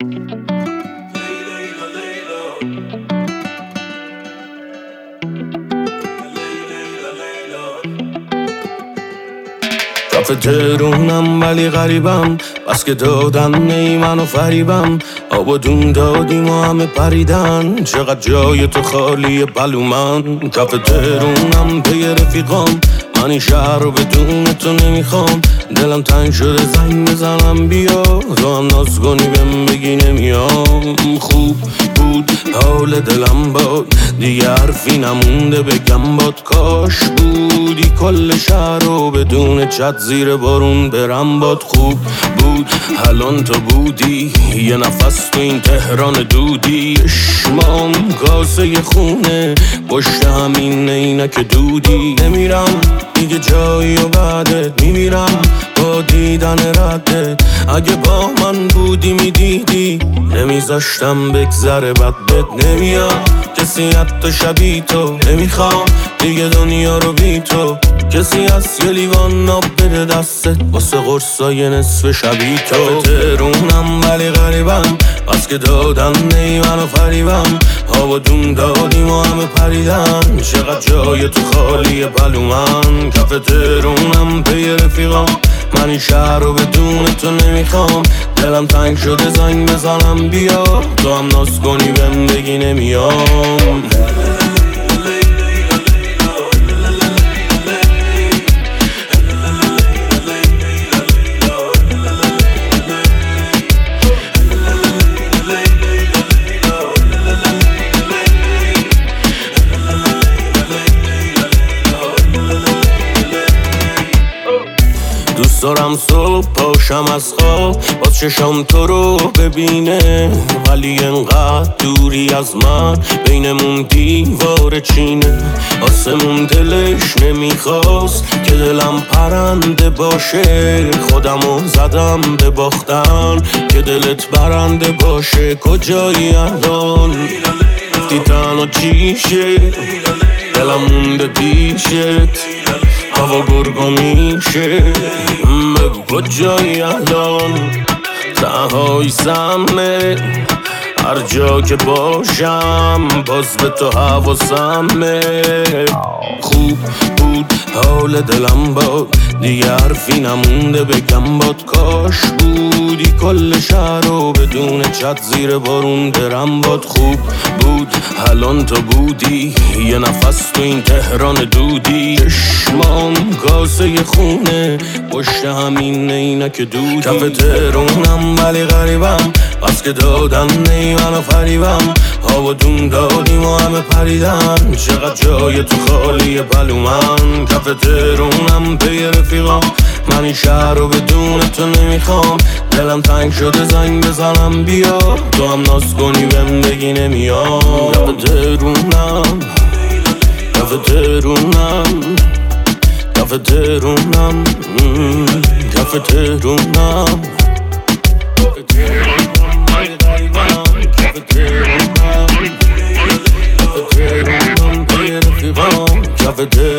کف تهرونم ولی غریبم، بس که دادن نی منو فریبم. آب و دون دادیم و همه پریدن، چقدر جای تو خالیه بلومن. کف تهرونم پی رفیقام، من این شهر رو بدون تو نمیخوام. دلم تنگ شده زنگ بزنم بیا، تو هم ناز کنی بهم بگی نمیام. خوب بود حال دلم باد، دیگه حرفی نمونده بگم باد. کاش بودی کل شهر رو بدون چت زیر بارون برم باد. خوب بود الان تو بودی، یه نفس تو این تهران دودی. اشمام کاسه خونه پشت همین عینک دودی. نمیرم دیگه جایی و بعدت میمیرم با دیدن ردت. اگه با من بودی میدیدی نمیذاشتم بگذره بد بد. نمیاد کسی حتی شبیه تو، نمیخوام دیگه دنیا رو بی تو. کسی از یه لیوان آب بده دستت واسه قرصای نصف شبیه تو. تهرونم ولی غریبم، بس که دادن نی منو فریبم. آب و دون دادیم و همه پریدن، چقدر جای تو خالیه بلومن. کف تهرونم پی رفیقام، من این شهر رو بدون تو نمیخوام. دلم تنگ شده زنگ بزنم بیا، تو هم ناز کنی بهم بگی نمیام. دوست دارم صبح پاشم از خواب باز چشم تو رو ببینه، ولی انقدر دوری از من بینمون دیوار چینه. آسمون دلش نمیخواست که دلم پرنده باشه، خودمو زدم به باختن که دلت برنده باشه. کجایی الان رفتی تنها چیشه، دلم مونده پیشت هوا گرگا میشه. بگو کجایی الان تنهایی سمه، هر جا که باشم باز به تو حواسمه. خوب بود حال دلم باد، دیگه حرفی نمونده بگم باد. کاش بودی کل شهر رو بدون چت زیر بارون برم باد. خوب بود الان تو بودی، یه نفس تو این تهران دودی. اشمام کاسه خونه پشت همین عینک دودی. کف تهرونم ولی غریبم، بس که دادن نی منو فریبم. آب و دون دادیم و همه پریدن، چقدر جای تو خالیه بلومن. کف تهرونم پی رفیقام، من این شهر رو بدون تو نمیخوام. دلم تنگ شده زنگ بزنم بیا، تو هم ناز کنی بهم بگی نمیام. کف تهرونم، کف تهرونم، کف تهرونم، کف تهرونم. کف تهرونم